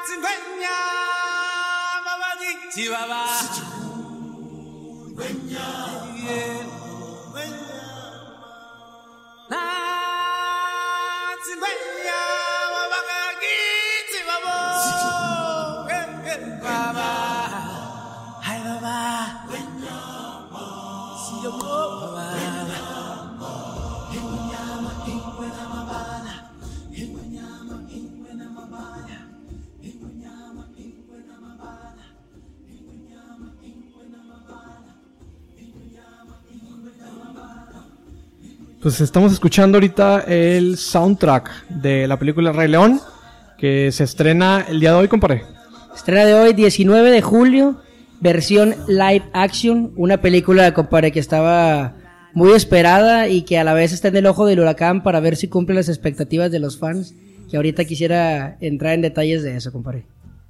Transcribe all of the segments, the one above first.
Pues estamos escuchando ahorita el soundtrack de la película Rey León, que se estrena el día de hoy, compadre. Estrena de hoy, 19 de julio, versión live action, una película, compadre, que estaba muy esperada y que a la vez está en el ojo del huracán para ver si cumple las expectativas de los fans, que ahorita quisiera entrar en detalles de eso, compadre.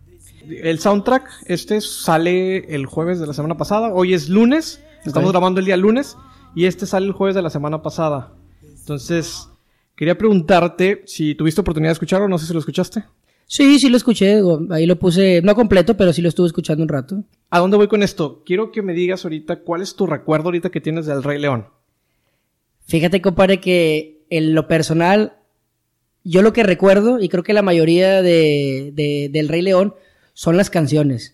El soundtrack sale el jueves de la semana pasada, hoy es lunes, estamos grabando el día lunes. Y sale el jueves de la semana pasada. Entonces, quería preguntarte si tuviste oportunidad de escucharlo, no sé si lo escuchaste. Sí lo escuché, ahí lo puse, no completo, pero sí lo estuve escuchando un rato. ¿A dónde voy con esto? Quiero que me digas ahorita cuál es tu recuerdo ahorita que tienes del Rey León. Fíjate, compadre, que en lo personal, yo lo que recuerdo, y creo que la mayoría del Rey León, son las canciones.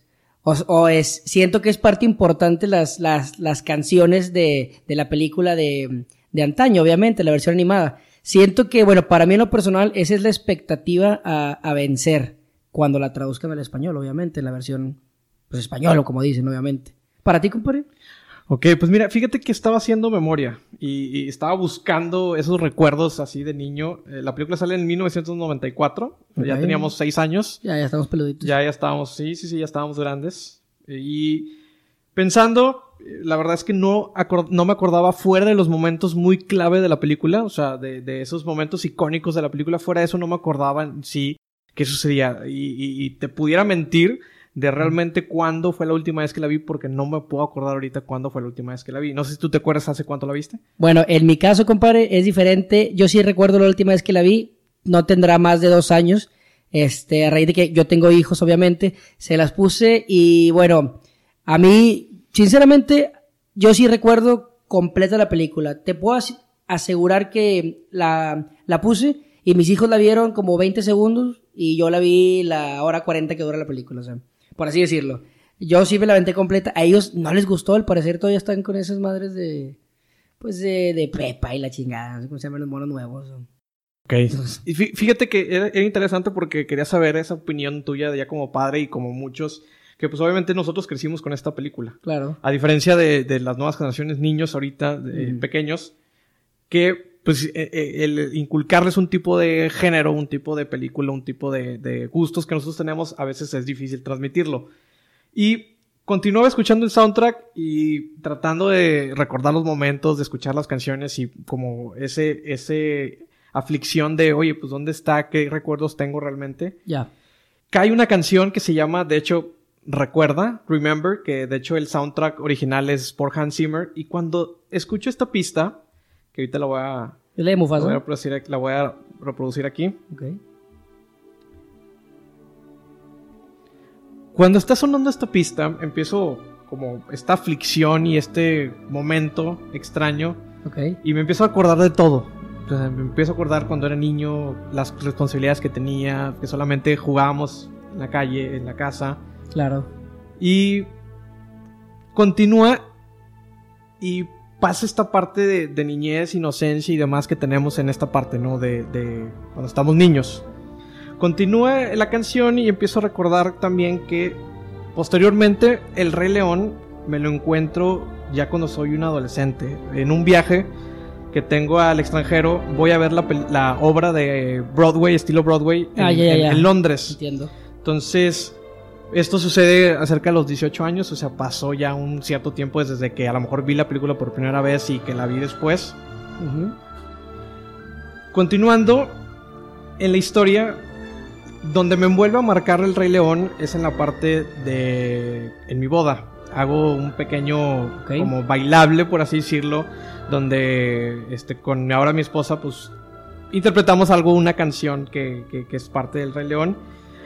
Siento que es parte importante las canciones de la película de antaño, obviamente, la versión animada. Siento que, bueno, para mí en lo personal, esa es la expectativa a vencer cuando la traduzcan al español, obviamente, la versión, pues, español, o como dicen, obviamente. ¿Para ti, compadre? Ok, pues mira, fíjate que estaba haciendo memoria y estaba buscando esos recuerdos así de niño. La película sale en 1994, okay. Ya teníamos 6 años. Ya estamos peluditos. Ya estábamos, sí, ya estábamos grandes. Y pensando, la verdad es que no me acordaba fuera de los momentos muy clave de la película, o sea, de esos momentos icónicos de la película, fuera de eso no me acordaba en sí qué sucedía. Y te pudiera mentir de realmente cuándo fue la última vez que la vi, porque no me puedo acordar ahorita cuándo fue la última vez que la vi. No sé si tú te acuerdas hace cuánto la viste. Bueno, en mi caso, compadre, es diferente. Yo sí recuerdo la última vez que la vi. No tendrá más de 2 años. A raíz de que yo tengo hijos, obviamente, se las puse y, bueno, a mí, sinceramente, yo sí recuerdo completa la película. Te puedo asegurar que la puse y mis hijos la vieron como 20 segundos y yo la vi la hora 40 que dura la película, o sea, por así decirlo. Yo sí me la aventé completa. A ellos no les gustó, al parecer todavía están con esas madres de Pepa y la chingada, no sé cómo se llaman los monos nuevos. Ok. Y fíjate que era interesante porque quería saber esa opinión tuya de ya como padre y como muchos, que pues obviamente nosotros crecimos con esta película. Claro. A diferencia de las nuevas generaciones, niños ahorita, pequeños, que pues el inculcarles un tipo de género, un tipo de película, un tipo de gustos que nosotros tenemos, a veces es difícil transmitirlo. Y continuaba escuchando el soundtrack y tratando de recordar los momentos, de escuchar las canciones y como ese aflicción de, oye, pues ¿dónde está? ¿Qué recuerdos tengo realmente? Ya. Hay una canción que se llama, de hecho, Recuerda, Remember, que de hecho el soundtrack original es por Hans Zimmer. Y cuando escucho esta pista, que ahorita la voy a reproducir aquí. Okay. Cuando está sonando esta pista, empiezo como esta aflicción y este momento extraño. Okay. Y me empiezo a acordar de todo. O sea, me empiezo a acordar cuando era niño, las responsabilidades que tenía, que solamente jugábamos en la calle, en la casa. Claro. Y continúa y pasa esta parte de niñez, inocencia y demás que tenemos en esta parte, ¿no? De cuando estamos niños. Continúa la canción y empiezo a recordar también que posteriormente el Rey León me lo encuentro ya cuando soy un adolescente. En un viaje que tengo al extranjero, voy a ver la obra de Broadway, estilo Broadway, en Londres. Entiendo. Entonces, esto sucede acerca de los 18 años, o sea, pasó ya un cierto tiempo desde que a lo mejor vi la película por primera vez y que la vi después. Uh-huh. Continuando en la historia, donde me envuelve a marcar el Rey León es en la parte en mi boda. Hago un pequeño como bailable, por así decirlo, donde con ahora mi esposa pues interpretamos una canción que es parte del Rey León.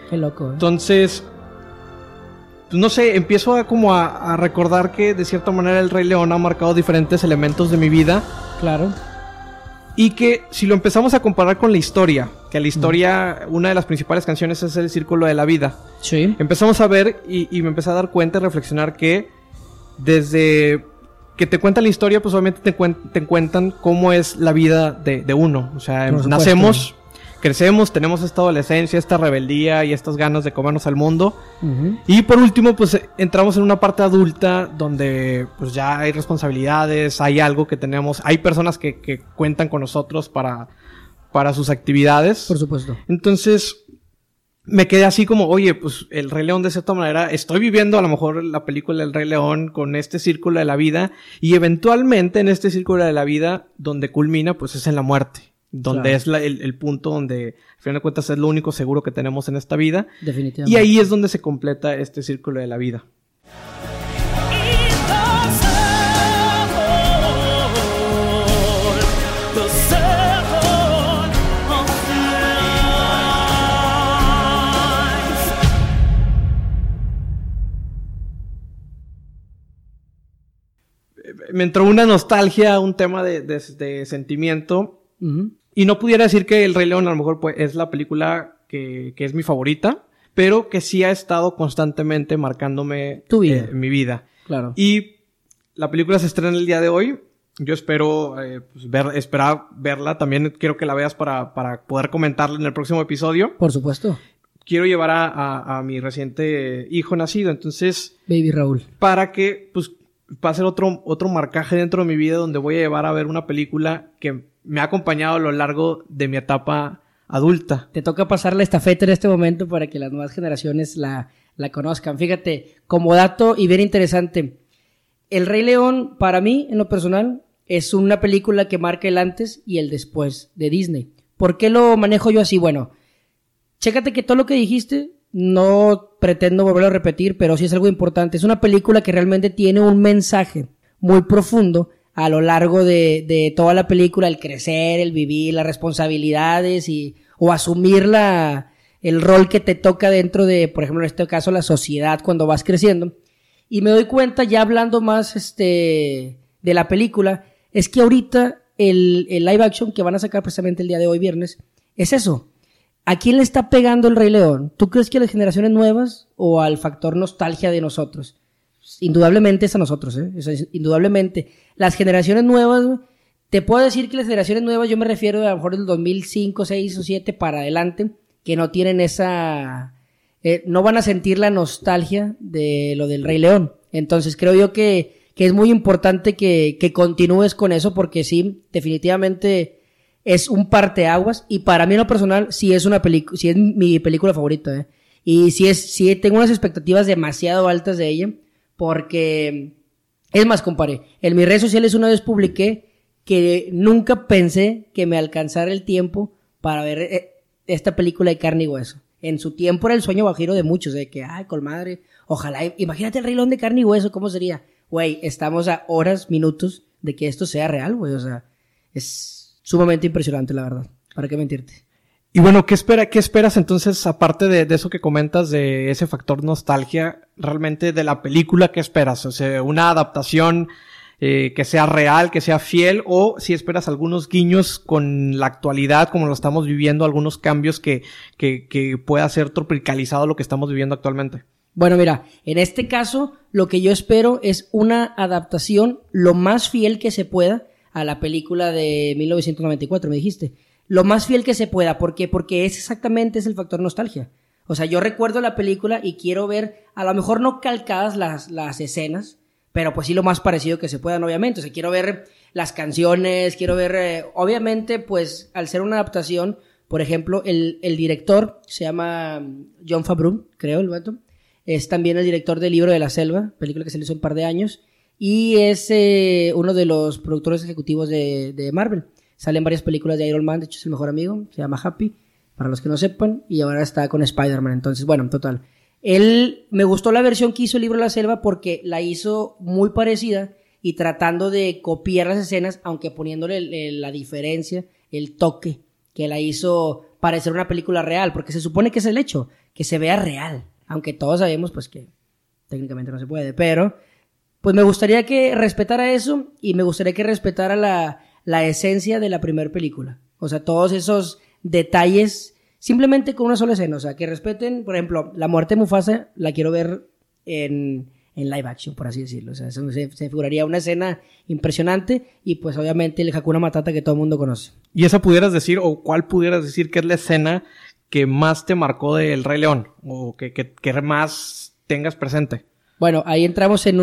Qué loco, Entonces, pues no sé, empiezo a recordar que de cierta manera el Rey León ha marcado diferentes elementos de mi vida. Claro. Y que si lo empezamos a comparar con la historia, que la historia, una de las principales canciones es El Círculo de la Vida. Sí. Empezamos a ver y me empecé a dar cuenta y reflexionar que desde que te cuentan la historia, pues obviamente te cuentan cómo es la vida de uno. O sea, nacemos, crecemos, tenemos esta adolescencia, esta rebeldía y estas ganas de comernos al mundo. Uh-huh. Y por último, pues entramos en una parte adulta donde pues ya hay responsabilidades, hay algo que tenemos, hay personas que cuentan con nosotros para sus actividades. Por supuesto. Entonces me quedé así como, oye, pues el Rey León de cierta manera, estoy viviendo a lo mejor la película del Rey León con este círculo de la vida y eventualmente en este círculo de la vida donde culmina pues es en la muerte. Donde es el punto donde, al final de cuentas, es lo único seguro que tenemos en esta vida. Definitivamente. Y ahí es donde se completa este círculo de la vida. Me entró una nostalgia, un tema de sentimiento. Uh-huh. Y no pudiera decir que El Rey León a lo mejor pues, es la película que es mi favorita, pero que sí ha estado constantemente marcándome mi vida. Claro. Y la película se estrena el día de hoy. Yo espero esperar verla. También quiero que la veas para poder comentarla en el próximo episodio. Por supuesto. Quiero llevar a mi reciente hijo nacido, entonces... Baby Raúl. Para que, pues, va a ser otro marcaje dentro de mi vida donde voy a llevar a ver una película que me ha acompañado a lo largo de mi etapa adulta. Te toca pasar la estafeta en este momento para que las nuevas generaciones la conozcan. Fíjate, como dato y bien interesante, El Rey León, para mí, en lo personal, es una película que marca el antes y el después de Disney. ¿Por qué lo manejo yo así? Bueno, chécate que todo lo que dijiste, no pretendo volverlo a repetir, pero sí es algo importante. Es una película que realmente tiene un mensaje muy profundo a lo largo de toda la película, el crecer, el vivir, las responsabilidades o asumir el rol que te toca dentro de, por ejemplo, en este caso, la sociedad cuando vas creciendo. Y me doy cuenta, ya hablando más de la película, es que ahorita el live action que van a sacar precisamente el día de hoy, viernes, es eso. ¿A quién le está pegando el Rey León? ¿Tú crees que a las generaciones nuevas o al factor nostalgia de nosotros? Indudablemente es a nosotros, O sea, indudablemente. Las generaciones nuevas, te puedo decir que las generaciones nuevas, yo me refiero a lo mejor del 2005, 6 o 7 para adelante, que no tienen esa... no van a sentir la nostalgia de lo del Rey León. Entonces creo yo que es muy importante que continúes con eso porque sí, definitivamente es un parteaguas y para mí en lo personal sí es sí es mi película favorita, Y sí tengo unas expectativas demasiado altas de ella porque es más, compadre, en mis redes sociales una vez publiqué que nunca pensé que me alcanzara el tiempo para ver esta película de carne y hueso. En su tiempo era el sueño guajiro de muchos, de que, ay, colmadre, ojalá, imagínate el Rey León de carne y hueso, ¿cómo sería? Güey, estamos a horas, minutos de que esto sea real, güey, o sea, es sumamente impresionante, la verdad, ¿para qué mentirte? Y bueno, ¿qué esperas entonces, aparte de eso que comentas, de ese factor nostalgia, realmente de la película, qué esperas? O sea, una adaptación que sea real, que sea fiel, o si esperas algunos guiños con la actualidad, como lo estamos viviendo, algunos cambios que pueda ser tropicalizado lo que estamos viviendo actualmente. Bueno, mira, en este caso, lo que yo espero es una adaptación lo más fiel que se pueda a la película de 1994, me dijiste. Lo más fiel que se pueda. ¿Por qué? Porque es el factor nostalgia. O sea, yo recuerdo la película y quiero ver, a lo mejor no calcadas las escenas, pero pues sí lo más parecido que se puedan, obviamente. O sea, quiero ver las canciones, quiero ver, obviamente, pues, al ser una adaptación, por ejemplo, el director se llama Jon Favreau, creo, el vato. Es también el director del Libro de la Selva, película que se le hizo un par de años, y es uno de los productores ejecutivos de Marvel. Salen varias películas de Iron Man, de hecho es el mejor amigo, se llama Happy, para los que no sepan, y ahora está con Spider-Man. Entonces, bueno, total. Me gustó la versión que hizo el Libro de la Selva porque la hizo muy parecida y tratando de copiar las escenas, aunque poniéndole la diferencia, el toque que la hizo parecer una película real, porque se supone que es el hecho, que se vea real, aunque todos sabemos pues que técnicamente no se puede, pero pues me gustaría que respetara eso y me gustaría que respetara la esencia de la primera película, o sea, todos esos detalles simplemente con una sola escena, o sea, que respeten, por ejemplo, la muerte de Mufasa la quiero ver en live action, por así decirlo, o sea, se figuraría una escena impresionante y pues obviamente el Hakuna Matata que todo el mundo conoce. ¿Y esa pudieras decir, o cuál pudieras decir que es la escena que más te marcó del Rey León, o que más tengas presente? Bueno, ahí entramos en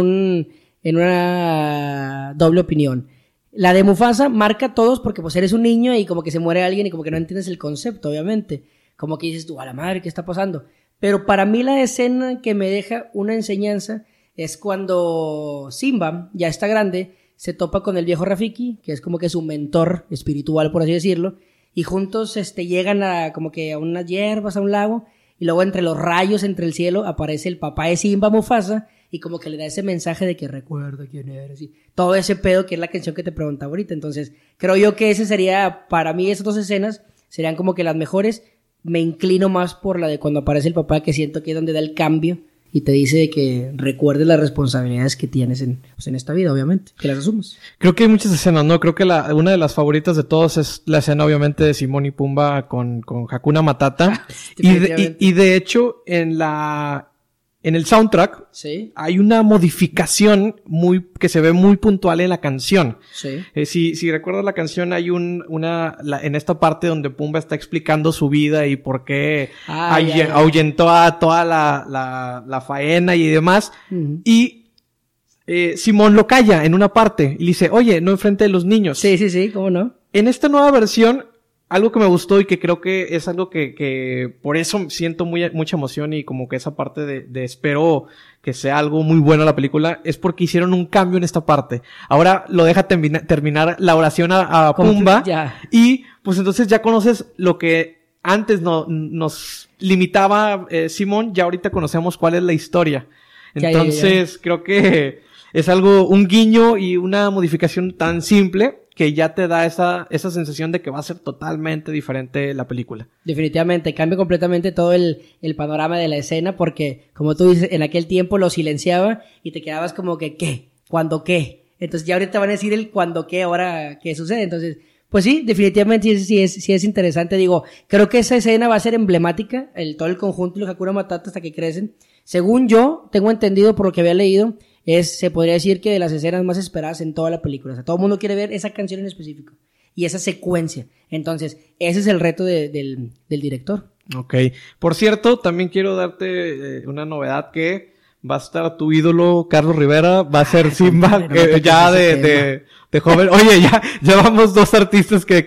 una doble opinión. La de Mufasa marca a todos porque pues eres un niño y como que se muere alguien y como que no entiendes el concepto, obviamente. Como que dices tú, a la madre, ¿qué está pasando? Pero para mí la escena que me deja una enseñanza es cuando Simba, ya está grande, se topa con el viejo Rafiki, que es como que su mentor espiritual, por así decirlo, y juntos llegan a como que a unas hierbas, a un lago, y luego entre los rayos, entre el cielo, aparece el papá de Simba, Mufasa, y como que le da ese mensaje de que recuerda quién eres, y todo ese pedo que es la canción que te preguntaba ahorita. Entonces, creo yo que ese sería, para mí, esas dos escenas serían como que las mejores. Me inclino más por la de cuando aparece el papá, que siento que es donde da el cambio y te dice de que recuerdes las responsabilidades que tienes en esta vida, obviamente, que las asumas. Creo que hay muchas escenas, ¿no? Creo que una de las favoritas de todos es la escena, obviamente, de Simón y Pumba con Hakuna Matata. y de hecho, en el soundtrack, ¿sí? Hay una modificación que se ve muy puntual en la canción. Sí. Si recuerdas la canción, hay en esta parte donde Pumba está explicando su vida y por qué ahuyentó a toda la faena y demás. Uh-huh. Y Simón lo calla en una parte y le dice, oye, no enfrente de los niños. Sí, ¿cómo no? En esta nueva versión, algo que me gustó y que creo que es algo que por eso siento mucha emoción y como que esa parte de espero que sea algo muy bueno la película, es porque hicieron un cambio en esta parte. Ahora lo deja terminar la oración a Pumba y pues entonces ya conoces lo que antes nos limitaba Simón, ya ahorita conocemos cuál es la historia. Entonces creo que es un guiño y una modificación tan simple que ya te da esa sensación de que va a ser totalmente diferente la película. Definitivamente, cambia completamente todo el panorama de la escena porque, como tú dices, en aquel tiempo lo silenciaba y te quedabas como que, ¿qué? ¿Cuándo qué? Entonces ya ahorita van a decir el cuándo qué, ahora qué sucede. Entonces, pues sí, definitivamente sí es interesante. Digo, creo que esa escena va a ser emblemática, todo el conjunto de los Hakuna Matata hasta que crecen. Según yo, tengo entendido por lo que había leído, se podría decir que de las escenas más esperadas en toda la película. O sea, todo el mundo quiere ver esa canción en específico y esa secuencia. Entonces, ese es el reto del director. Ok. Por cierto, también quiero darte una novedad que va a estar tu ídolo, Carlos Rivera, va a ser Simba, ya de joven. Oye, ya vamos dos artistas que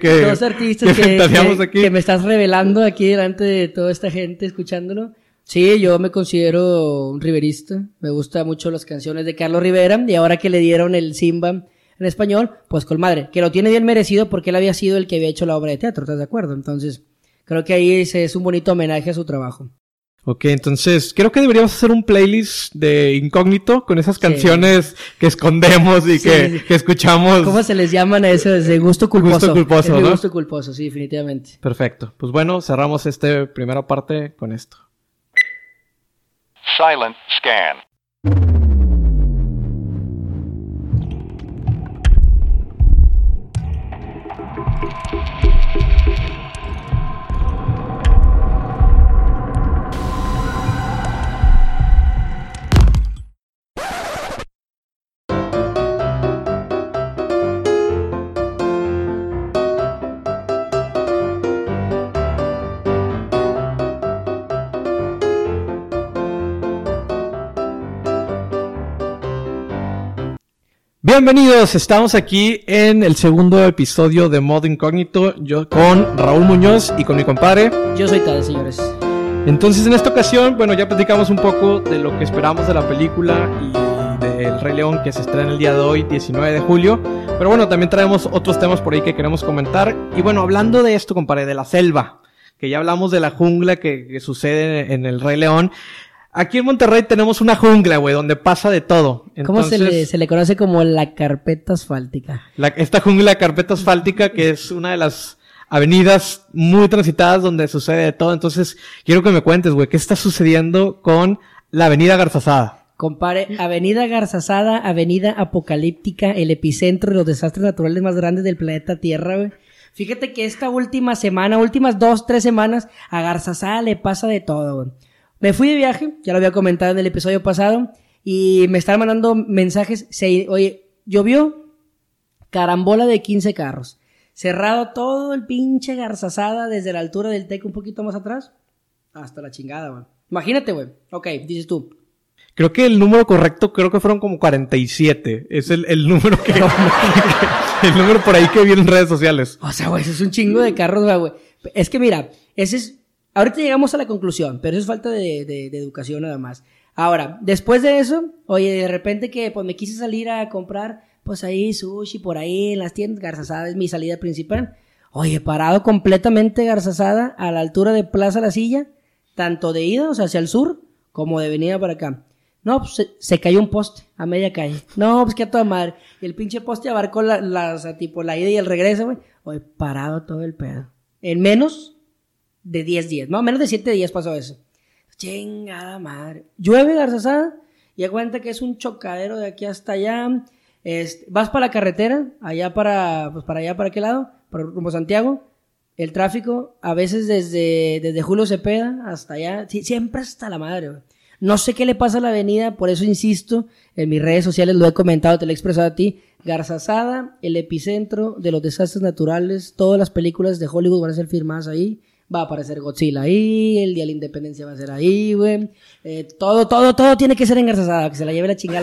me estás revelando aquí delante de toda esta gente escuchándolo. Sí, yo me considero un riverista, me gustan mucho las canciones de Carlos Rivera y ahora que le dieron el Simba en español, pues con madre, que lo tiene bien merecido porque él había sido el que había hecho la obra de teatro, ¿estás de acuerdo? Entonces, creo que ahí es un bonito homenaje a su trabajo. Ok, entonces, creo que deberíamos hacer un playlist de Incógnito con esas canciones que escondemos y que escuchamos. ¿Cómo se les llaman a eso? De gusto culposo. Gusto culposo, es ¿no? Gusto culposo, sí, definitivamente. Perfecto. Pues bueno, cerramos esta primera parte con esto. Silent scan. Bienvenidos, estamos aquí en el segundo episodio de Modo Incógnito, yo con Raúl Muñoz y con mi compadre. Yo soy Tade, señores. Entonces en esta ocasión, bueno, ya platicamos un poco de lo que esperamos de la película y del Rey León que se estrena el día de hoy, 19 de julio. Pero bueno, también traemos otros temas por ahí que queremos comentar. Y bueno, hablando de esto, compadre, de la selva, que ya hablamos de la jungla que sucede en el Rey León. Aquí en Monterrey tenemos una jungla, güey, donde pasa de todo. Entonces, ¿cómo se le conoce como la carpeta asfáltica? Esta jungla de carpeta asfáltica que es una de las avenidas muy transitadas donde sucede de todo. Entonces, quiero que me cuentes, güey, ¿qué está sucediendo con la avenida Garzazada? Compare, avenida Garzazada, avenida apocalíptica, el epicentro de los desastres naturales más grandes del planeta Tierra, güey. Fíjate que esta última semana, últimas 2-3 semanas, a Garzazada le pasa de todo, güey. Me fui de viaje, ya lo había comentado en el episodio pasado, y me estaban mandando mensajes. Oye, llovió, carambola de 15 carros. Cerrado todo el pinche Garzazada desde la altura del TEC un poquito más atrás hasta la chingada, güey. Imagínate, güey. Ok, dices tú. Creo que el número correcto, creo que fueron como 47. Es el número que... el número por ahí que vi en redes sociales. O sea, güey, eso es un chingo de carros, güey. Es que mira, ese es... Ahorita llegamos a la conclusión, pero eso es falta de educación nada más. Ahora, después de eso, oye, de repente que pues me quise salir a comprar, pues ahí sushi, por ahí en las tiendas, Garzazada es mi salida principal. Oye, parado completamente Garzazada a la altura de Plaza La Silla, tanto de ida, o sea, hacia el sur, como de venida para acá. No, pues se cayó un poste a media calle. No, pues que a toda madre. Y el pinche poste abarcó o sea, tipo la ida y el regreso, güey. Oye, parado todo el pedo. En menos de 10 días. No, menos de 7 días pasó eso. Chingada madre. Llueve Garzazada y da cuenta que es un chocadero de aquí hasta allá. Vas para la carretera, allá para allá, ¿para qué lado? Para rumbo Santiago. El tráfico, a veces desde Julio Cepeda hasta allá, siempre hasta la madre, güey. No sé qué le pasa a la avenida, por eso insisto, en mis redes sociales lo he comentado, te lo he expresado a ti. Garzazada, el epicentro de los desastres naturales, todas las películas de Hollywood van a ser filmadas ahí, va a aparecer Godzilla ahí, el Día de la Independencia va a ser ahí, güey. Todo tiene que ser en Garzazada, que se la lleve la chingada.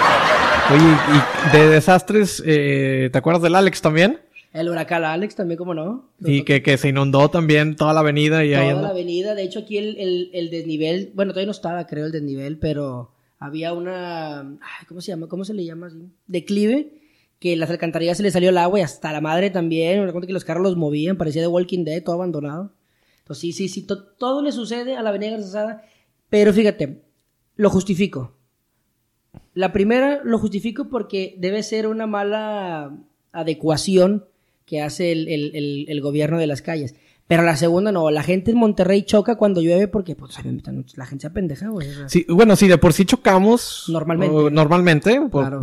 Oye, y de desastres, ¿te acuerdas del Alex también? El huracán Alex también, ¿cómo no? Y que se inundó también toda la avenida. Y toda la avenida, de hecho aquí el desnivel, bueno, todavía no estaba, creo, el desnivel, pero había una, ¿cómo se llama? ¿Cómo se le llama así? Declive, que las alcantarillas se le salió el agua y hasta la madre también, me recuerdo que los carros los movían, parecía de Walking Dead, todo abandonado. Entonces sí, todo le sucede a la avenida Garzazada, pero fíjate, lo justifico. La primera lo justifico porque debe ser una mala adecuación que hace el gobierno de las calles. Pero la segunda no, la gente en Monterrey choca cuando llueve porque pues la gente se apendeja, güey. O sea, sí, bueno, sí, de por sí chocamos. Normalmente. Claro.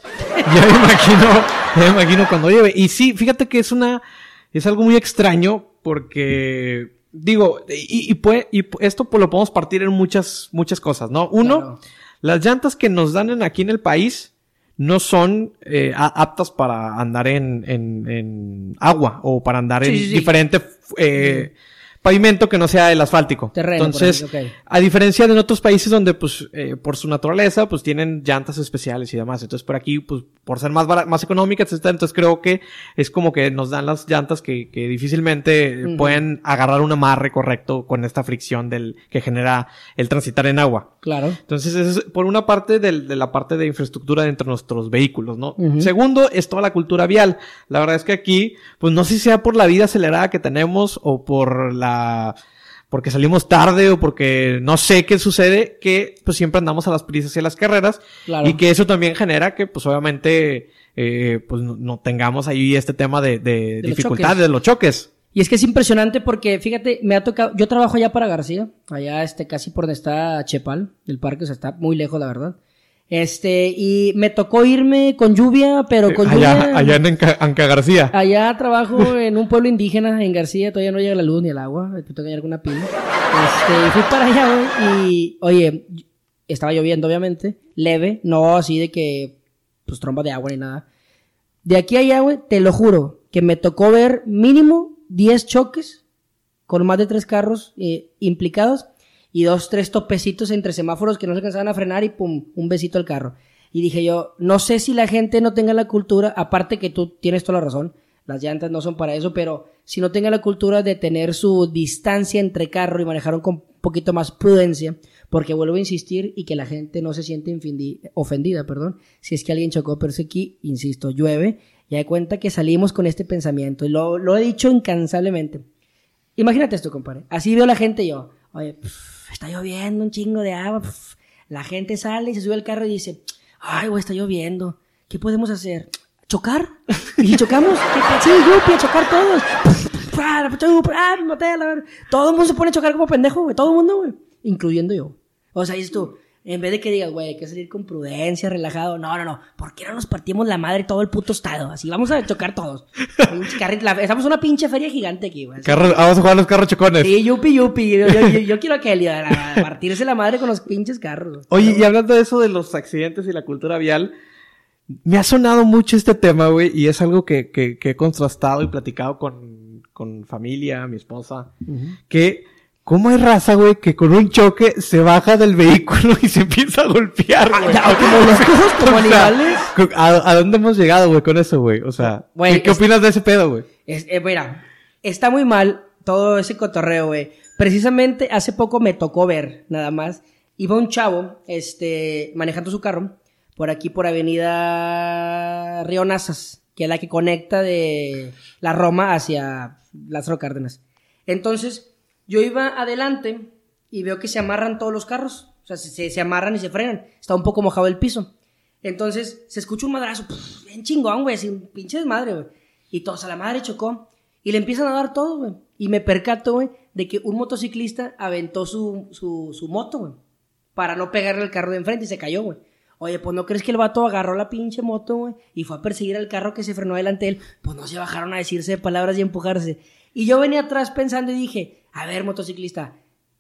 Ya me imagino cuando llueve. Y sí, fíjate que es algo muy extraño porque, digo, y esto pues lo podemos partir en muchas cosas, ¿no? Uno, claro. Las llantas que nos dan aquí en el país no son aptas para andar en agua o para andar en diferente pavimento que no sea el asfáltico. Terreno. Entonces, a diferencia de en otros países donde, pues, por su naturaleza, pues, tienen llantas especiales y demás. Entonces, por aquí, pues, por ser más económicas, etc. Entonces, creo que es como que nos dan las llantas que difícilmente pueden agarrar un amarre correcto con esta fricción que genera el transitar en agua. Claro. Entonces, eso es por una parte de la parte de infraestructura dentro de nuestros vehículos, ¿no? Segundo, es toda la cultura vial. La verdad es que aquí, pues, no sé si sea por la vida acelerada que tenemos o porque salimos tarde o porque no sé qué sucede, que pues siempre andamos a las prisas y a las carreras. Claro. Y que eso también genera que pues obviamente pues no tengamos ahí este tema de dificultades de los choques. Y es que es impresionante porque, fíjate, me ha tocado, yo trabajo allá para García, allá casi por donde está Chepal, el parque, o sea, está muy lejos, la verdad. Y me tocó irme con lluvia, pero con lluvia... Allá en Anca García. Allá trabajo en un pueblo indígena, en García, todavía no llega la luz ni el agua, me tengo que llegar con una pila. Fui para allá, güey, y, oye, estaba lloviendo, obviamente, leve, no así de que, pues, tromba de agua ni nada. De aquí a allá, güey, te lo juro, que me tocó ver mínimo 10 choques con más de 3 carros implicados, y 2-3 topecitos entre semáforos que no se alcanzaban a frenar y pum, un besito al carro. Y dije yo, no sé si la gente no tenga la cultura, aparte que tú tienes toda la razón, las llantas no son para eso, pero si no tenga la cultura de tener su distancia entre carro y manejar con un poquito más prudencia, porque vuelvo a insistir y que la gente no se siente ofendida, si es que alguien chocó, pero es que aquí, insisto, llueve, y de cuenta que salimos con este pensamiento, y lo he dicho incansablemente. Imagínate esto, compadre, así veo la gente y yo, oye, está lloviendo un chingo de agua. La gente sale y se sube al carro y dice, ay, güey, está lloviendo. ¿Qué podemos hacer? ¿Chocar? ¿Y si chocamos? Sí, yupi, a chocar todos. Me maté, la verdad. Todo el mundo se pone a chocar como pendejo, güey. Todo el mundo, güey. Incluyendo yo. O sea, dices tú, en vez de que digas, güey, hay que salir con prudencia, relajado. No. ¿Por qué no nos partimos la madre todo el puto estado? Así vamos a chocar todos. Estamos en una pinche feria gigante aquí, güey. Vamos a jugar los carros chocones. Sí, yupi. Yo quiero a partirse la madre con los pinches carros. Oye, y hablando de eso de los accidentes y la cultura vial, me ha sonado mucho este tema, güey, y es algo que he contrastado y platicado con familia, mi esposa, que ¿cómo hay raza, güey, que con un choque se baja del vehículo y se empieza a golpear, güey? Como los cosas como animales. ¿A dónde hemos llegado, güey, con eso, güey? O sea, güey, ¿qué opinas de ese pedo, güey? Mira, está muy mal todo ese cotorreo, güey. Precisamente hace poco me tocó ver, nada más, iba un chavo, manejando su carro, por aquí por avenida Río Nazas, que es la que conecta de la Roma hacia Lázaro Cárdenas. Entonces, yo iba adelante y veo que se amarran todos los carros. O sea, se amarran y se frenan. Está un poco mojado el piso. Entonces, se escucha un madrazo. Bien chingón, güey. Así un pinche desmadre, güey. Y todos a la madre chocó. Y le empiezan a dar todo, güey. Y me percato, güey, de que un motociclista aventó su moto, güey. Para no pegarle al carro de enfrente y se cayó, güey. Oye, pues ¿no crees que el vato agarró la pinche moto, güey? Y fue a perseguir al carro que se frenó delante de él. Pues no se bajaron a decirse palabras y empujarse. Y yo venía atrás pensando y dije, a ver, motociclista,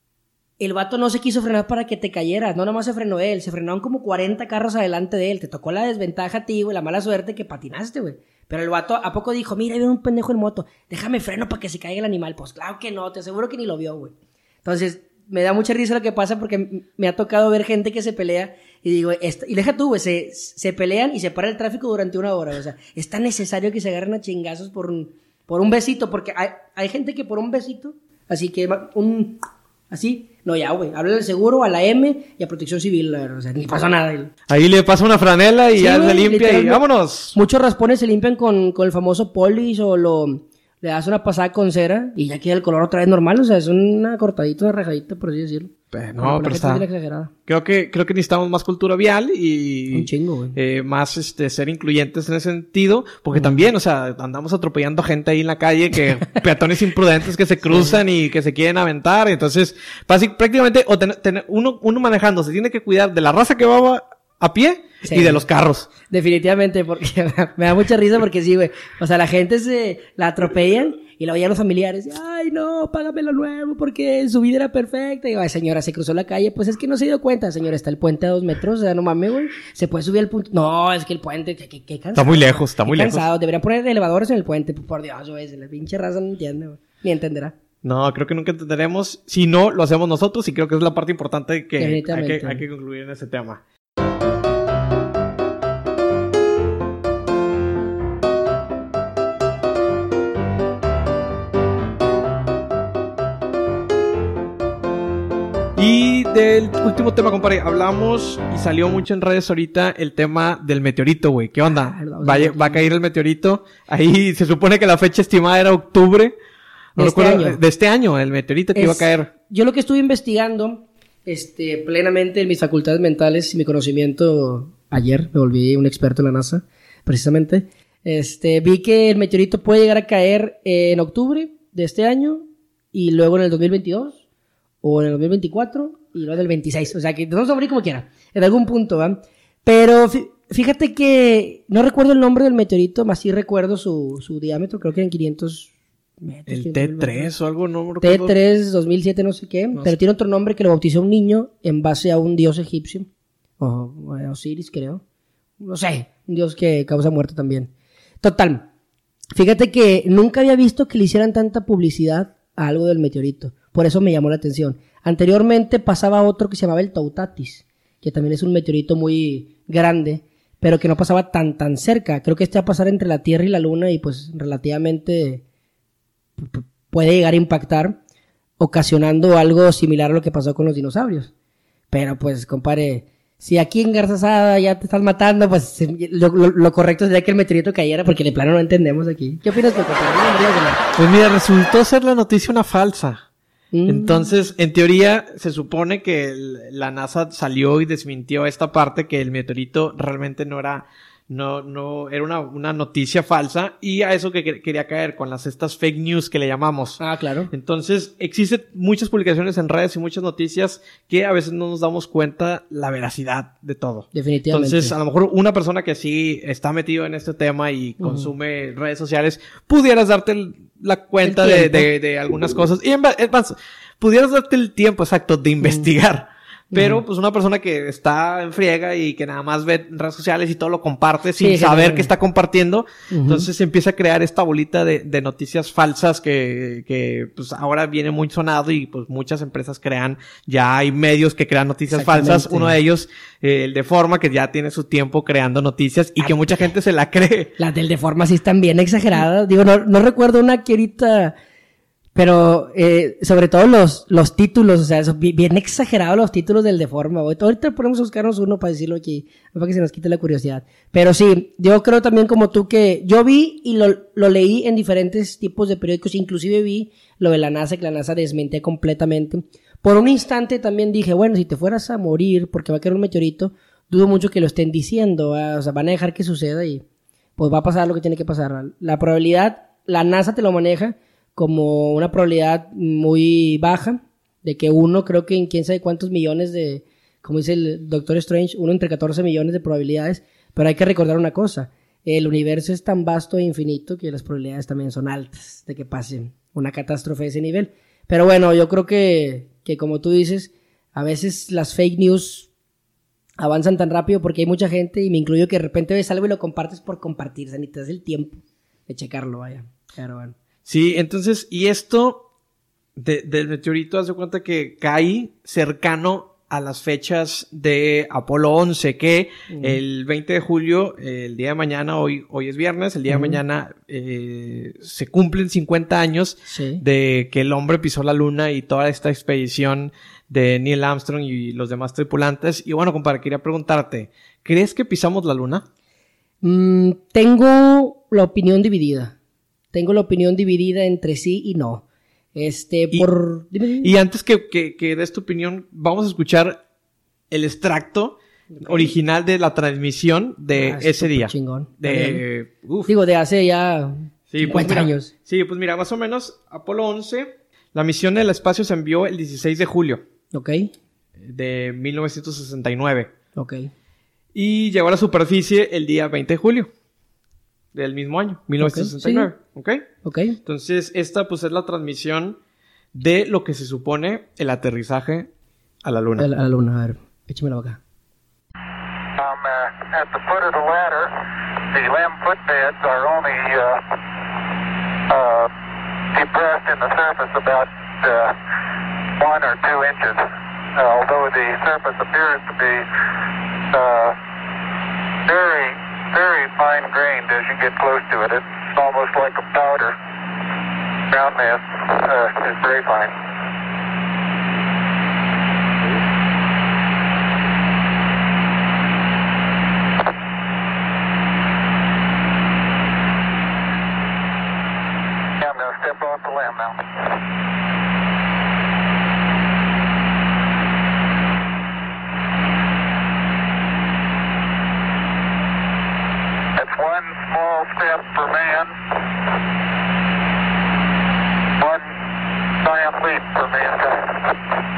el vato no se quiso frenar para que te cayeras, no nomás se frenó él, se frenaron como 40 carros adelante de él, te tocó la desventaja a ti, güey, la mala suerte que patinaste, güey. Pero el vato a poco dijo, mira, viene un pendejo en moto, déjame freno para que se caiga el animal. Pues claro que no, te aseguro que ni lo vio, güey. Entonces, me da mucha risa lo que pasa porque me ha tocado ver gente que se pelea y digo, y deja tú, güey, se pelean y se para el tráfico durante 1 hora, o sea, es tan necesario que se agarren a chingazos por un besito, porque hay gente que por un besito, así que así, no, ya, güey, háblale al seguro, a la M y a Protección Civil, o sea, ni pasó nada. Ahí le pasa una franela y sí, ya se limpia y vámonos. Muchos raspones se limpian con el famoso polis o le das una pasada con cera y ya queda el color otra vez normal, o sea, es una cortadita, una rajadita, por así decirlo. No, pero está. Creo que necesitamos más cultura vial y un chingo, güey. Más ser incluyentes en ese sentido, porque también, o sea, andamos atropellando gente ahí en la calle, que peatones imprudentes que se cruzan y que se quieren aventar, entonces, prácticamente uno manejando se tiene que cuidar de la raza que va a pie y de los carros. Definitivamente, porque me da mucha risa porque sí, güey. O sea, la gente la atropellan y la veían los familiares. Ay, no, págame lo nuevo porque su vida era perfecta. Y ay, señora, se cruzó la calle. Pues es que no se dio cuenta, señora. Está el puente a 2 metros. O sea, no mames, güey. Se puede subir al punto. No, es que el puente, qué cansado. Está muy lejos, está muy lejos. Cansado. Deberían poner elevadores en el puente. Por Dios, güey. La pinche raza no entiende, güey. Ni entenderá. No, creo que nunca entenderemos. Si no, lo hacemos nosotros y creo que es la parte importante que hay que concluir en ese tema. Y del último tema, compadre, hablamos y salió mucho en redes ahorita el tema del meteorito, güey. ¿Qué onda? Va a caer el meteorito. Ahí se supone que la fecha estimada era octubre. No recuerdo, de este año, el meteorito que iba a caer. Yo lo que estuve investigando, plenamente en mis facultades mentales y mi conocimiento, ayer me volví un experto en la NASA, precisamente. Vi que el meteorito puede llegar a caer en octubre de este año y luego en el 2022. O en el 2024 y luego en el 26. O sea, que no sabría como quiera. En algún punto, ¿va? Pero fíjate que no recuerdo el nombre del meteorito, más sí recuerdo su diámetro. Creo que eran 500 metros. El T3 o algo, no recuerdo. T3, 2007, no sé qué. No pero sé. Tiene otro nombre que lo bautizó un niño en base a un dios egipcio. O Osiris, creo. No sé. Un dios que causa muerte también. Total. Fíjate que nunca había visto que le hicieran tanta publicidad a algo del meteorito. Por eso me llamó la atención. Anteriormente pasaba otro que se llamaba el Tautatis, que también es un meteorito muy grande, pero que no pasaba tan cerca. Creo que va a pasar entre la Tierra y la Luna y pues relativamente puede llegar a impactar, ocasionando algo similar a lo que pasó con los dinosaurios. Pero pues, compadre, si aquí en Garzasada ya te estás matando, pues lo correcto sería que el meteorito cayera, porque de plano no entendemos aquí. ¿Qué opinas tú, compadre? Pues mira, resultó ser la noticia una falsa. Entonces, en teoría, se supone que la NASA salió y desmintió esta parte, que el meteorito realmente no no, era una noticia falsa, y a eso que quería caer con estas fake news que le llamamos. Ah, claro. Entonces, existen muchas publicaciones en redes y muchas noticias que a veces no nos damos cuenta la veracidad de todo. Definitivamente. Entonces, a lo mejor una persona que sí está metido en este tema y consume redes sociales, pudieras darte la cuenta de algunas cosas. Y además, pudieras darte el tiempo exacto de investigar. Pero, pues, una persona que está en friega y que nada más ve redes sociales y todo lo comparte sin saber qué está compartiendo, entonces se empieza a crear esta bolita de noticias falsas que, pues, ahora viene muy sonado y, pues, muchas empresas ya hay medios que crean noticias falsas. Uno de ellos, el Deforma, que ya tiene su tiempo creando noticias y que mucha gente se la cree. Las del Deforma sí están bien exageradas. Digo, no recuerdo una que ahorita... Pero, sobre todo los títulos, o sea, son bien exagerados los títulos del Deforma. Ahorita podemos buscarnos uno para decirlo aquí, para que se nos quite la curiosidad. Pero sí, yo creo también como tú que yo vi y lo leí en diferentes tipos de periódicos, inclusive vi lo de la NASA, que la NASA desmentía completamente. Por un instante también dije, bueno, si te fueras a morir porque va a caer un meteorito, dudo mucho que lo estén diciendo, o sea, van a dejar que suceda y pues va a pasar lo que tiene que pasar. La probabilidad, la NASA te lo maneja como una probabilidad muy baja de que creo que en quién sabe cuántos millones como dice el Doctor Strange, entre 14 millones de probabilidades, pero hay que recordar una cosa, el universo es tan vasto e infinito que las probabilidades también son altas de que pase una catástrofe de ese nivel. Pero bueno, yo creo que como tú dices, a veces las fake news avanzan tan rápido porque hay mucha gente, y me incluyo, que de repente ves algo y lo compartes por compartir, o sea, ni te das el tiempo de checarlo, vaya, pero bueno. Sí, entonces, y esto del meteorito, haz de cuenta que cae cercano a las fechas de Apolo 11, que el 20 de julio, el día de mañana, hoy es viernes, el día de mañana se cumplen 50 años de que el hombre pisó la luna y toda esta expedición de Neil Armstrong y los demás tripulantes. Y bueno, compadre, quería preguntarte, ¿crees que pisamos la luna? Tengo la opinión dividida. Entre sí y no. Y antes que des tu opinión, vamos a escuchar el extracto original de la transmisión de ese día. Chingón. Digo, de hace ya 50 años. Sí, pues mira, más o menos, Apolo 11, la misión del espacio se envió el 16 de julio. Ok. De 1969. Ok. Y llegó a la superficie el día 20 de julio. Del mismo año, 1969, ¿ok? Entonces, esta pues es la transmisión de lo que se supone el aterrizaje a la luna. A la luna, a ver, échamela acá. At the foot of the ladder, the LEM footbeds are only depressed in the surface about 1 or 2 inches, although the surface appears to be very fine-grained as you get close to it. It's almost like a powder. Ground mass is very fine. Yeah, I'm going to step off the limb now. One small step for man, one giant leap for mankind.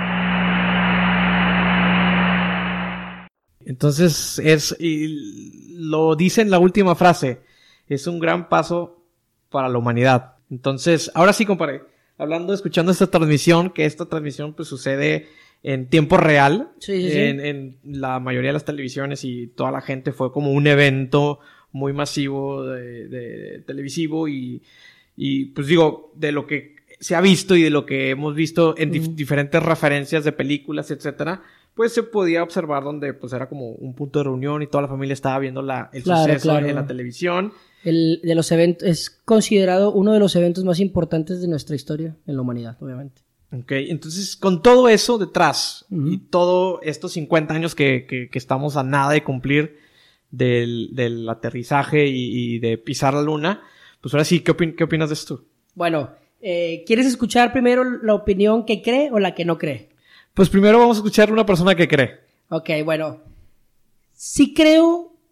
Entonces, y lo dice en la última frase, es un gran paso para la humanidad. Entonces, ahora sí, compadre, escuchando esta transmisión, que esta transmisión pues sucede en tiempo real, en la mayoría de las televisiones, y toda la gente fue como un evento muy masivo de televisivo y pues digo, de lo que se ha visto y de lo que hemos visto en diferentes referencias de películas, etcétera, pues se podía observar donde pues era como un punto de reunión y toda la familia estaba viendo el suceso en la televisión. De los eventos, es considerado uno de los eventos más importantes de nuestra historia en la humanidad, obviamente. Ok, entonces con todo eso detrás y todos estos 50 años que estamos a nada de cumplir del aterrizaje y de pisar la luna, pues ahora sí, ¿qué opinas de esto? Bueno, ¿quieres escuchar primero la opinión que cree o la que no cree? Pues primero vamos a escuchar a una persona que cree. Ok, bueno, sí creo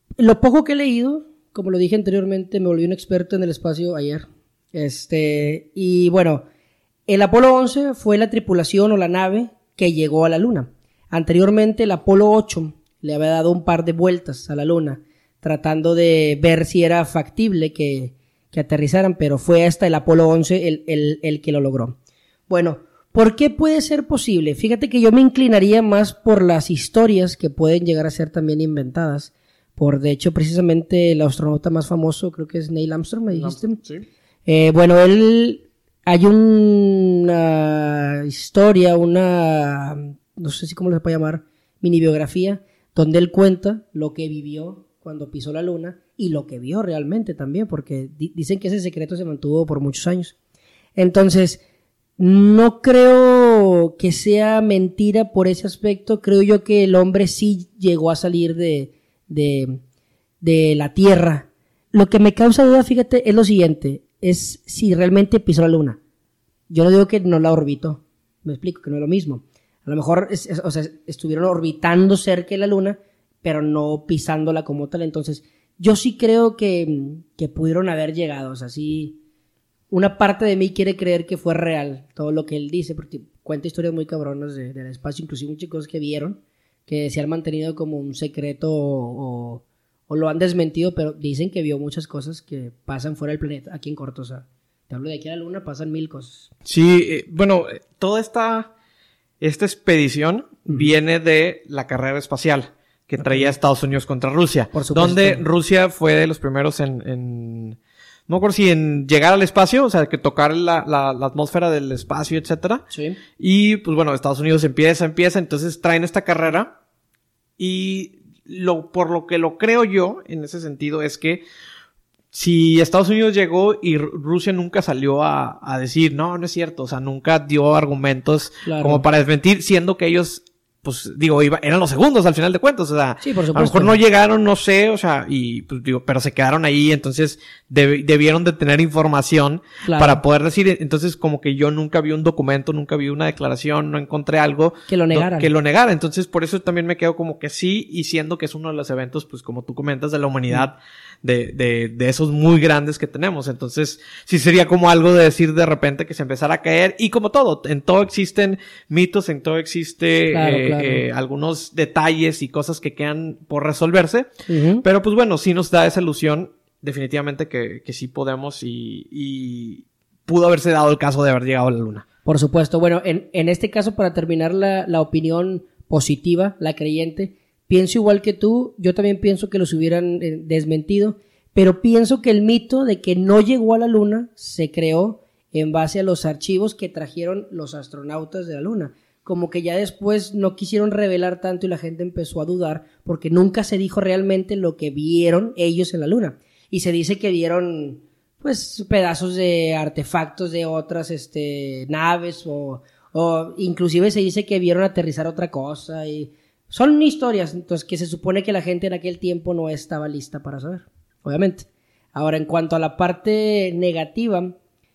Lo poco que he leído, como lo dije anteriormente, me volví un experto en el espacio ayer. Y bueno, el Apolo 11 fue la tripulación o la nave que llegó a la Luna. Anteriormente el Apolo 8 le había dado un par de vueltas a la Luna, tratando de ver si era factible que aterrizaran, pero fue hasta el Apolo 11 el que lo logró. Bueno, ¿por qué puede ser posible? Fíjate que yo me inclinaría más por las historias que pueden llegar a ser también inventadas. De hecho, precisamente el astronauta más famoso, creo que es Neil Armstrong, me dijiste. Sí. Bueno, hay una historia, no sé si cómo se puede llamar, mini biografía, donde él cuenta lo que vivió cuando pisó la Luna y lo que vio realmente también, porque dicen que ese secreto se mantuvo por muchos años. Entonces, no creo que sea mentira por ese aspecto. Creo yo que el hombre sí llegó a salir de la Tierra. Lo que me causa duda, fíjate, es lo siguiente, es si realmente pisó la Luna. Yo no digo que no la orbitó, me explico, que no es lo mismo. A lo mejor estuvieron orbitando cerca de la Luna, pero no pisándola como tal. Entonces, yo sí creo que pudieron haber llegado. O sea, sí, una parte de mí quiere creer que fue real todo lo que él dice, porque cuenta historias muy cabronas del espacio, inclusive muchas cosas que vieron, que se han mantenido como un secreto o lo han desmentido, pero dicen que vio muchas cosas que pasan fuera del planeta, aquí en corto. O sea, te hablo de aquí a la Luna, pasan 1000 cosas. Sí, bueno, toda esta expedición viene de la carrera espacial que traía Estados Unidos contra Rusia. Por supuesto. Donde Rusia fue de los primeros en no me acuerdo si en llegar al espacio, o sea, que tocar la atmósfera del espacio, etcétera. Sí. Y pues bueno, Estados Unidos empieza, entonces traen esta carrera y por lo que lo creo yo en ese sentido es que si Estados Unidos llegó y Rusia nunca salió a decir, no es cierto, o sea, nunca dio argumentos como para desmentir, siendo que ellos, pues digo, eran los segundos al final de cuentas, o sea, sí, por supuesto. A lo mejor no llegaron, no sé, o sea, y pues digo, pero se quedaron ahí, entonces debieron de tener información para poder decir. Entonces como que yo nunca vi un documento, nunca vi una declaración, no encontré algo que lo negara. Entonces por eso también me quedo como que sí, y siendo que es uno de los eventos, pues como tú comentas, de la humanidad, de esos muy grandes que tenemos. Entonces sí sería como algo de decir de repente que se empezara a caer, y como todo, en todo existen mitos, en todo existe algunos detalles y cosas que quedan por resolverse, pero pues bueno, sí nos da esa ilusión definitivamente que sí podemos, y pudo haberse dado el caso de haber llegado a la Luna. Por supuesto. Bueno, en este caso, para terminar la opinión positiva, la creyente, pienso igual que tú. Yo también pienso que los hubieran desmentido, pero pienso que el mito de que no llegó a la Luna se creó en base a los archivos que trajeron los astronautas de la Luna. Como que ya después no quisieron revelar tanto y la gente empezó a dudar porque nunca se dijo realmente lo que vieron ellos en la Luna. Y se dice que vieron pues pedazos de artefactos de otras naves o inclusive se dice que vieron aterrizar otra cosa, y son historias entonces que se supone que la gente en aquel tiempo no estaba lista para saber, obviamente. Ahora, en cuanto a la parte negativa,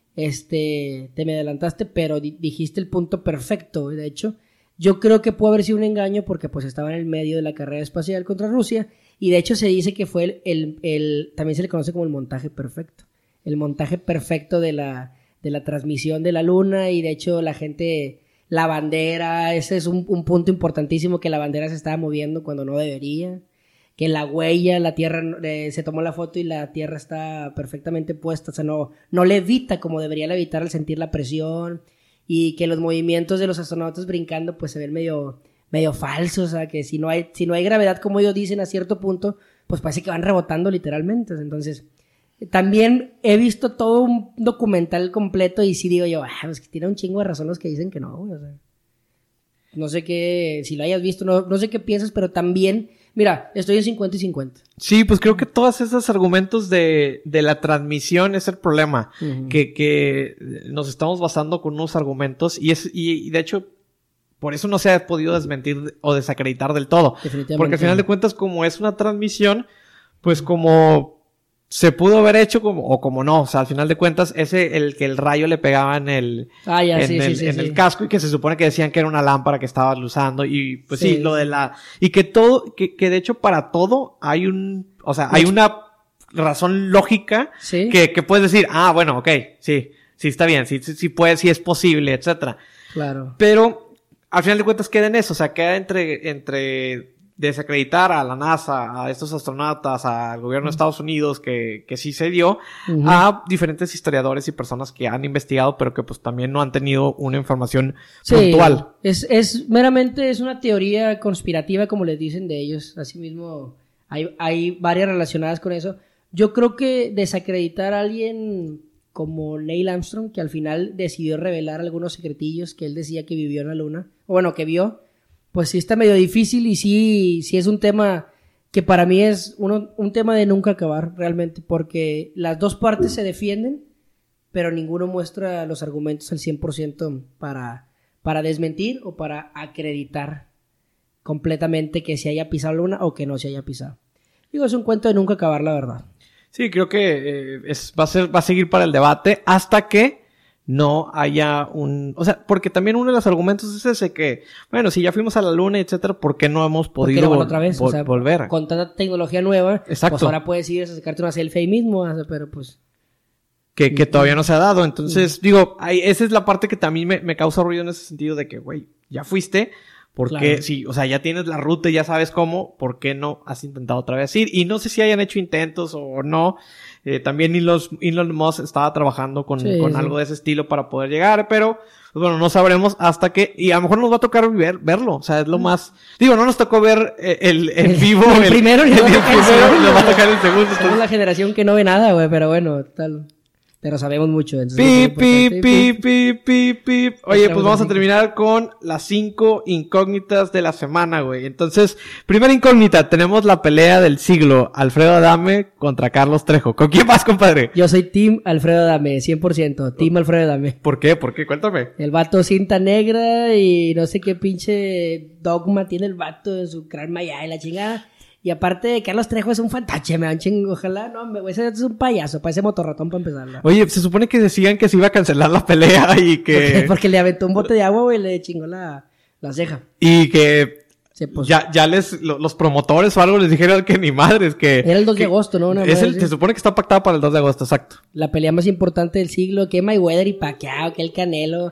te me adelantaste, pero dijiste el punto perfecto. De hecho, yo creo que pudo haber sido un engaño porque pues estaba en el medio de la carrera espacial contra Rusia, y de hecho se dice que fue también se le conoce como el montaje perfecto. El montaje perfecto de la transmisión de la Luna, y de hecho la bandera, ese es un punto importantísimo, que la bandera se estaba moviendo cuando no debería, que la huella, la Tierra, se tomó la foto y la Tierra está perfectamente puesta, o sea, no levita como debería levitar al sentir la presión, y que los movimientos de los astronautas brincando pues se ven medio falsos, o sea, que si no hay gravedad, como ellos dicen, a cierto punto, pues parece que van rebotando literalmente. Entonces, también he visto todo un documental completo y sí digo yo, pues que tiene un chingo de razón los que dicen que no, o sea, no sé qué, si lo hayas visto, no sé qué piensas, pero también, mira, estoy en 50 y 50. Sí, pues creo que todos esos argumentos de la transmisión es el problema, que nos estamos basando con unos argumentos, y de hecho, por eso no se ha podido desmentir o desacreditar del todo. Porque al final de cuentas, como es una transmisión, pues como se pudo haber hecho como no. O sea, al final de cuentas, que el rayo le pegaba en el casco, y que se supone que decían que era una lámpara que estabas usando, y pues sí, lo de y que todo, que de hecho para todo hay o sea, hay una razón lógica Sí. que puedes decir, bueno, ok, sí está bien, sí puede, sí es posible, etcétera. Claro. Pero al final de cuentas queda en eso, o sea, queda entre desacreditar a la NASA, a estos astronautas, al gobierno de Estados Unidos, que sí se dio, Ujú. a diferentes historiadores y personas que han investigado, pero que pues también no han tenido una información Sí, puntual. es meramente es una teoría conspirativa, como les dicen de ellos. Asimismo, hay varias relacionadas con eso. Yo creo que desacreditar a alguien como Neil Armstrong, que al final decidió revelar algunos secretillos que él decía que vivió en la luna, o bueno, que vio, pues sí está medio difícil y sí es un tema que para mí es un tema de nunca acabar, realmente, porque las dos partes se defienden, pero ninguno muestra los argumentos al 100% para desmentir o para acreditar completamente que se haya pisado la luna o que no se haya pisado. Digo, es un cuento de nunca acabar, la verdad. Sí, creo que va a seguir para el debate hasta que no haya o sea, porque también uno de los argumentos es ese que, bueno, si ya fuimos a la luna, etcétera, ¿por qué no hemos ¿Por qué podido no van otra vez? O sea, volver? con tanta tecnología nueva, Exacto. pues ahora puedes ir a sacarte una selfie ahí mismo, pero pues... Que todavía no se ha dado. Entonces, digo, esa es la parte que también me causa ruido en ese sentido de que, güey, ya fuiste, porque Claro. sí, o sea, ya tienes la ruta y ya sabes cómo, ¿por qué no has intentado otra vez ir? Y no sé si hayan hecho intentos o no. También Elon Musk estaba trabajando con Sí. algo de ese estilo para poder llegar, pero pues bueno, no sabremos hasta que, y a lo mejor nos va a tocar verlo, o sea, es lo más, digo, no nos tocó ver el vivo, El primero, el ni nos va a tocar el primero, segundo, nos va a güey. tocar el segundo. Somos entonces- la generación que no ve nada, güey, pero bueno, tal. Pero sabemos mucho. entonces es Pip, importante. pip, pip, pip, pip. Oye, Tenemos pues vamos a las terminar con las 5 incógnitas de la semana, güey. Entonces, primera incógnita, tenemos la pelea del siglo. Alfredo Adame contra Carlos Trejo. ¿Con quién vas, compadre? Yo soy Team Alfredo Adame, 100%. Team Alfredo Adame. ¿Por qué? ¿Por qué? Cuéntame. El vato cinta negra y no sé qué pinche dogma tiene el vato en su cráneo allá y la chingada. Y aparte, Carlos Trejo es un fantache, me chingo. Ojalá, no, güey, ese es un payaso, parece motorratón para empezar. ¿No? Oye, se supone que decían que se iba a cancelar la pelea y que... Porque le aventó un bote de agua, güey, y le chingó la ceja. Y que... Se posó. Ya los promotores o algo les dijeron que ni madres, que... Era el 2 de que- agosto, ¿no? Una Es madre el, así. se supone que está pactado para el 2 de agosto, exacto. La pelea más importante del siglo, que Mayweather y Pacquiao, que el Canelo,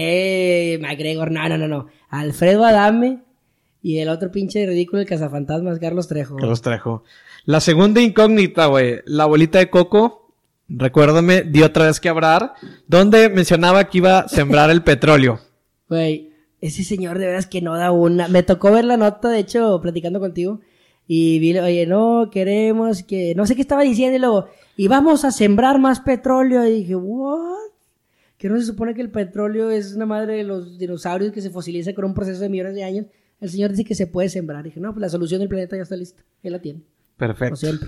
que McGregor, no. Alfredo Adame y el otro pinche ridículo, el cazafantasmas, Carlos Trejo. Que los trajo. La segunda incógnita, güey. La abuelita de Coco, recuérdame, dio otra vez que hablar, donde mencionaba que iba a sembrar el petróleo. Güey, ese señor de veras que no da una. Me tocó ver la nota, de hecho, platicando contigo, y vi, oye, no, queremos que... No sé qué estaba diciendo, y luego, y vamos a sembrar más petróleo, y dije, ¿what? Que no se supone que el petróleo es una madre de los dinosaurios que se fosiliza con un proceso de millones de años. El señor dice que se puede sembrar. Dije, no, pues la solución del planeta ya está lista. Él la tiene. Perfecto. Como siempre.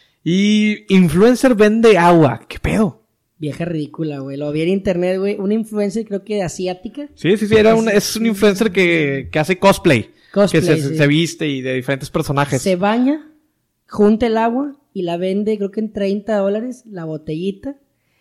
Y influencer vende agua. ¿Qué pedo? Vieja ridícula, güey. Lo vi en internet, güey. Una influencer, creo que asiática. Sí, es un influencer que hace cosplay. Cosplay, que sí. se viste y de diferentes personajes. Se baña, junta el agua y la vende, creo que en $30 la botellita.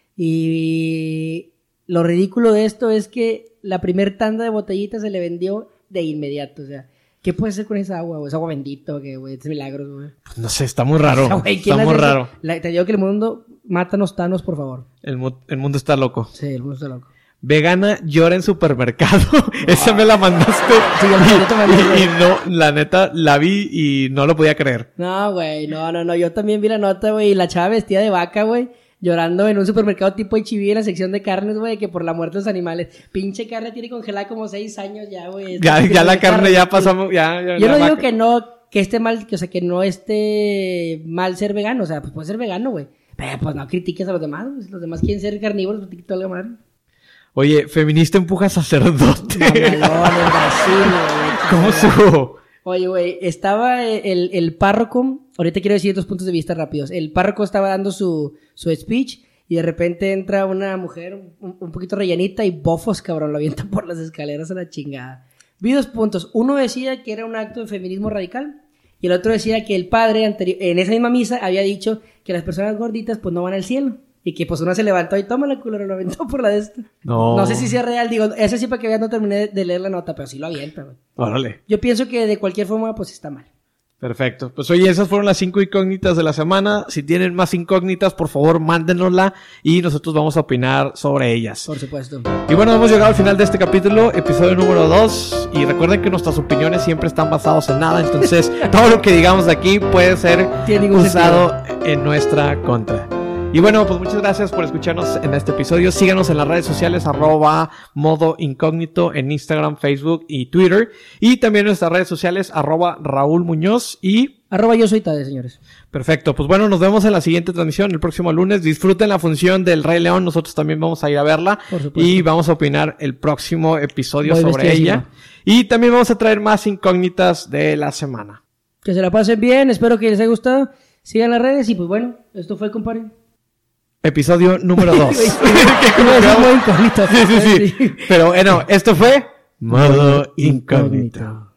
Y lo ridículo de esto es que la primer tanda de botellitas se le vendió de inmediato. O sea, ¿qué puede hacer con esa agua, güey? ¿Es agua bendita o qué, güey? Es milagros, güey. Pues no sé, está muy raro. Güey, ¿quién Está hace muy eso? raro. Te digo que el mundo... Mátanos, Thanos, por favor. El mundo está loco. Sí, el mundo está loco. Vegana llora en supermercado. Esa me la mandaste. Sí, yo te mandé, güey. y no, la neta, la vi y no lo podía creer. No, güey, no. Yo también vi la nota, güey, y la chava vestida de vaca, güey, llorando en un supermercado tipo H-E-B en la sección de carnes, güey, que por la muerte de los animales. Pinche carne tiene congelada como 6 años ya, güey. Ya la carne ya pasamos, ya Yo la no digo vaca. que no, que esté mal, o sea, que no esté mal ser vegano, o sea, pues puede ser vegano, güey. Pero pues no critiques a los demás, güey. Si los demás quieren ser carnívoros, pues te la madre. Oye, feminista empuja sacerdote. Mamalón en Brasil, güey. ¿Cómo estuvo? Oye, güey, estaba el párroco, ahorita quiero decir 2 puntos de vista rápidos. El párroco estaba dando su speech y de repente entra una mujer un poquito rellenita y bofos, cabrón, lo avienta por las escaleras a la chingada. Vi 2 puntos. Uno decía que era un acto de feminismo radical y el otro decía que el padre anterior, en esa misma misa había dicho que las personas gorditas pues no van al cielo. Y que pues una se levantó y toma la culera, lo aventó por la de esta. No. No sé si sea real, digo, ese sí para que vean, no terminé de leer la nota, pero sí lo avienta, güey. Órale. Yo pienso que de cualquier forma, pues está mal. Perfecto. Pues oye, esas fueron las 5 incógnitas de la semana. Si tienen más incógnitas, por favor, mándenosla y nosotros vamos a opinar sobre ellas. Por supuesto. Y bueno, hemos llegado al final de este capítulo, episodio número 2. Y recuerden que nuestras opiniones siempre están basadas en nada. Entonces, todo lo que digamos de aquí puede ser usado en nuestra contra. Y bueno, pues muchas gracias por escucharnos en este episodio. Síganos en las redes sociales, @modo incógnito en Instagram, Facebook y Twitter. Y también en nuestras redes sociales, @Raúl Muñoz y... Yo soy Tade, señores. Perfecto, pues bueno, nos vemos en la siguiente transmisión el próximo lunes. Disfruten la función del Rey León, nosotros también vamos a ir a verla. Por supuesto. Y vamos a opinar el próximo episodio sobre ella. Y también vamos a traer más incógnitas de la semana. Que se la pasen bien, espero que les haya gustado. Sigan las redes y pues bueno, esto fue, compadre. Episodio número 2. Sí. Pero bueno, esto fue Modo Incógnito.